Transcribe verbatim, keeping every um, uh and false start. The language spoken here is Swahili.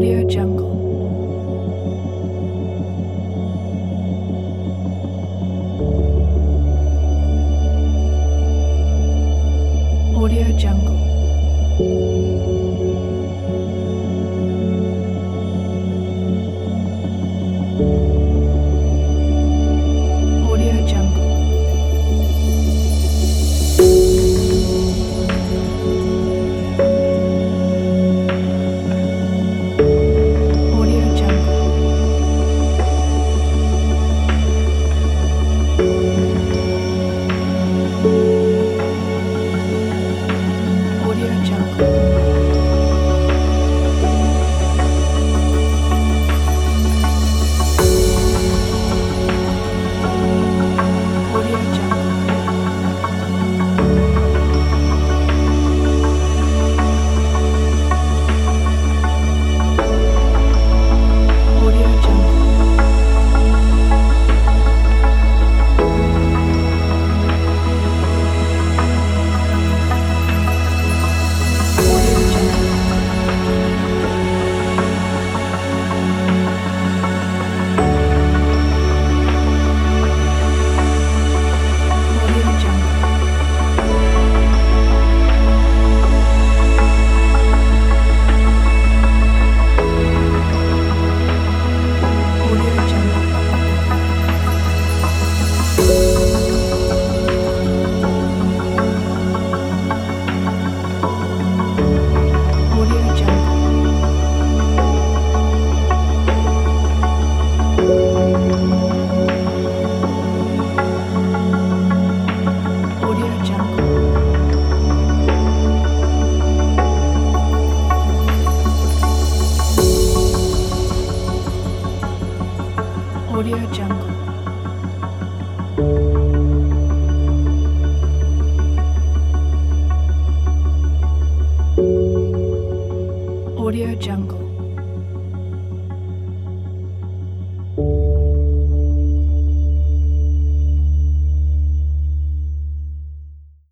Audio Jungle. Audio Jungle. Audio Jungle. Audio Jungle. Audio Jungle. Audio Jungle. Audio Jungle. Audio Jungle. Audio Jungle. Audio Jungle. Audio Jungle. Audio Jungle. Audio Jungle. Audio Jungle.